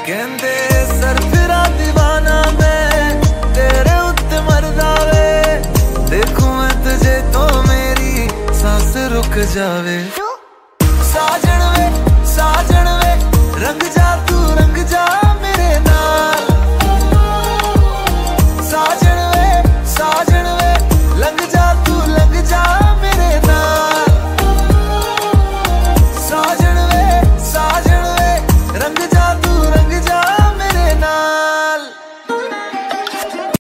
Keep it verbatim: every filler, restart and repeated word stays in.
कहते सर फिरा दीवाना मैं तेरे उत्ते मरदा वे, देखूं मैं तुझे तो मेरी सांस रुक जावे। साजन वे साजन वे रंग जा तू रंग जा।